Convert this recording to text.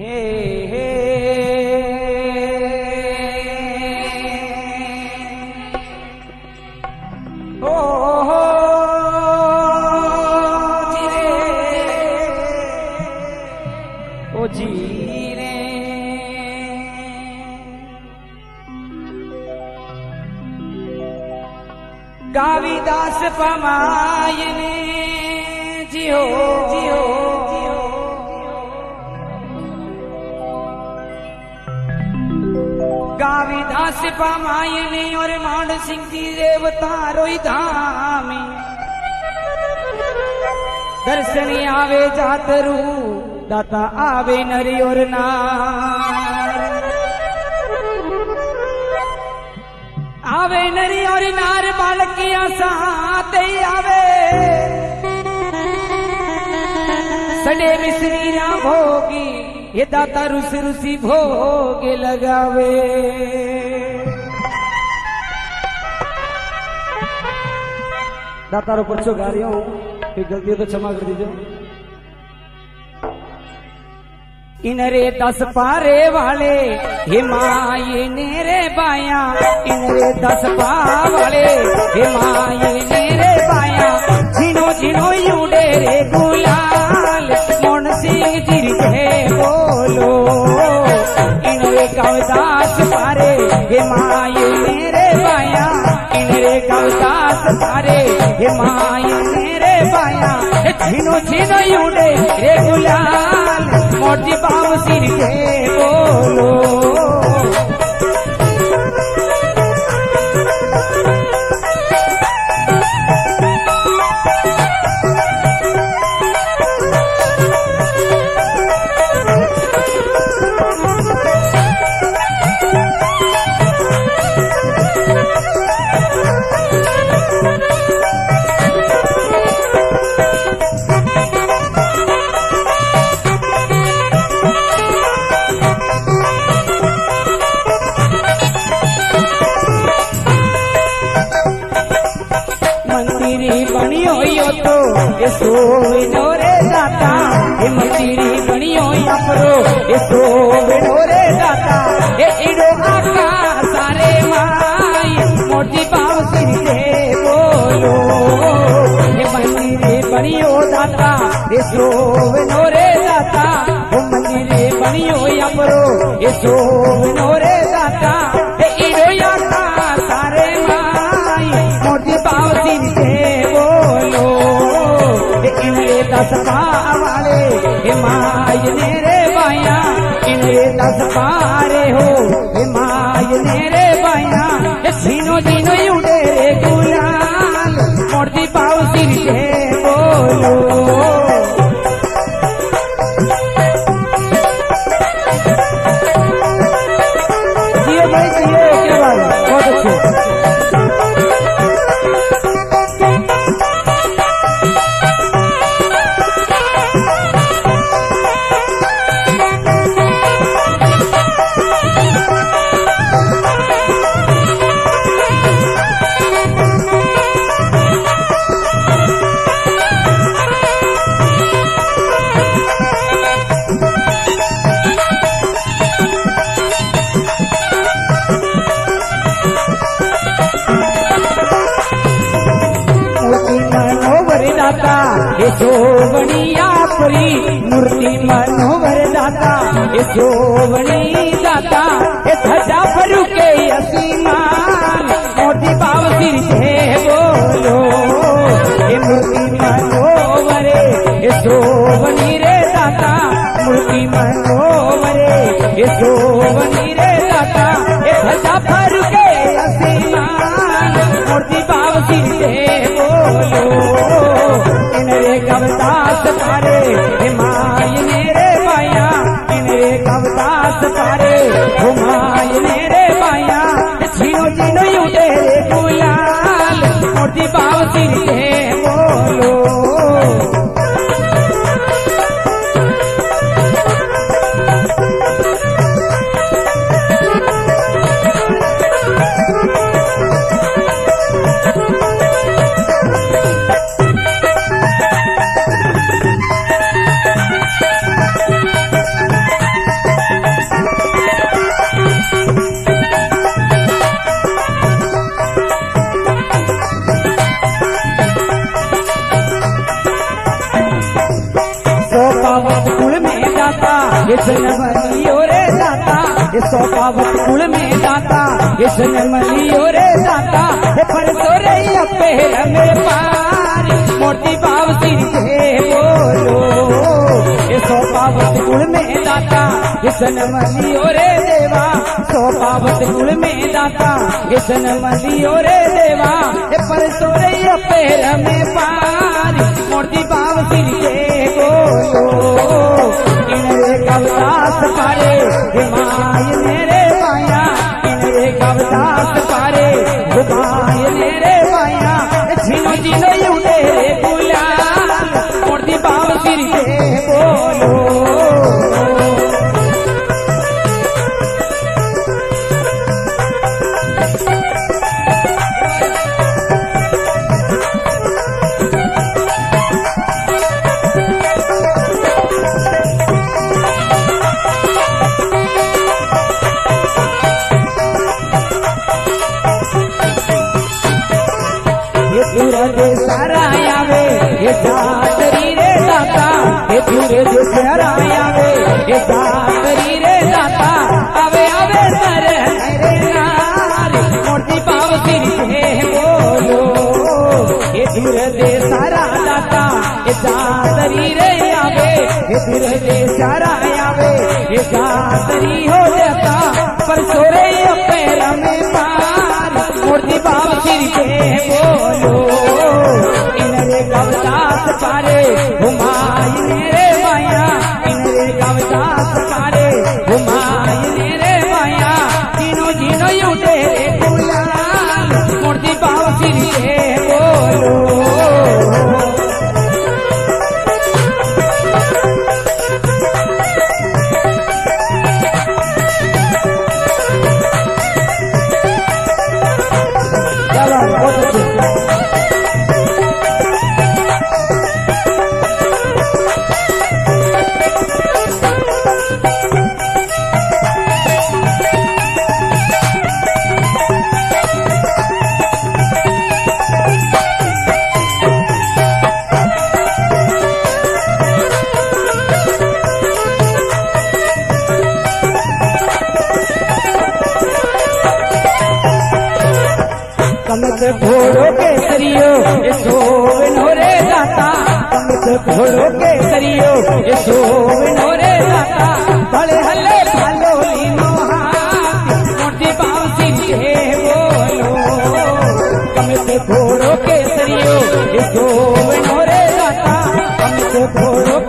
हे हे ओ हो जीरे गाविदास पमायने जियो जियो गाविदास पमायने और मान सिंह जी देवता रोई धामी दर्शन आवे जातरू दाता आवे नरी और नार आवे नरी और नार बालकिया साथ आवे सडे मिश्री ना भोगी ये दाता रुस रुसी भोग लगावे दाता रो पर्चो गा रही हूं कोई गलती हो तो क्षमा कर दीजिए। इनरे 10 पारे वाले हिमायने रे बाया इनरे 10 पा वाले हिमायने रे बाया झिनो झिनो यूडे रे गुलाल मोहन सिंह जी के बोलो इनरे गावदास पारे हिमायने रे बाया इनरे गावदास पारे हिमायने रे बाया झिनो झिनो यूडे रे गुलाल मोटी बाबू सिर के बोलो तो ये सोविनो रे दाता ये मंदिरी बनियो अपरो ये सोविनो रे दाता ये इडो आका सारे माई मोटी बाव सिर के बोलो ये मंदिरी बनियो दाता ये सोविनो रे दाता वो मंदिरी बनियो अपरो ये सोविनो रे दाता ये इडो आका सारे माई मोटी बाव सिर के बोलो इनरे 10 पा वाले हिमायने रे बाया इनरे 10 पारे हो हिमायने रे बाया झिनो झिनो उड़े रे गुलाल मोटी पाव सिर के बोलो जियो भाई जियो क्या बात बहुत अच्छे ये सोवनिया पुरी मूर्ति मनोहर दाता ये सोवनी दाता ये ध्वजा फरू के असीमान मोटी बाव सिर के बोलो ये मूर्ति मनोहर ये सोवनी रे दाता मूर्ति मनोहर ये सोवनी रे दाता ये ध्वजा फरू के असीमान मोटी बाव सिर के बोलो इनरे गावदास पारे हिमायने रे बाया इनरे गावदास पारे हिमायने रे बाया झिनो झिनो उड़े गुलाल मोटी बाव सिर के बोलो ये जन्म लियो रे दाता ये सोपावत कुल में दाता ये जन्म लियो रे दाता ये परसो रे पैर में पार मोटी बाब सिर के बोलो ये सोपावत कुल में दाता ये जन्म लियो रे देवा सोपावत कुल में दाता ये जन्म लियो रे देवा ये परसो रे पैर में पार मोटी बाब सिर के बोलो इनरे कवदास पारे हिमाय मेरे माया इनरे कवदास पारे हिमाय मेरे माया झिनो झिनो यूटे गुलाल मोटी बाब सिर के बोलो सारा आवे ये दातरी रे दाता ये पूरे जो सारा आवे ये दातरी रे दाता आवे आवे सर रे नार मोटी बाब सिर के बोलो ये पूरे दे सारा दाता ये दातरी रे आवे ये पूरे दे सारा आवे ये दातरी हो जाता पर सोरे पैर में पार मोटी बाब सिर के बोलो कवदास पारे हुमाय मेरे माया इनरे कवदास पारे हुमाय मेरे माया जीनो जीनो यूटे गुलाल मोटी बाब सिर के बोलो कमत घोड़ों के सरियो ये सोवन हो रे दाता कमत घोड़ों के सरियो ये सोवन हो रे दाता बड़े हल्ले भालो लीनो हाथ मोटी बाब सिर के बोलो कमत घोड़ों के सरियो ये सोवन हो रे दाता कमत घोड़ों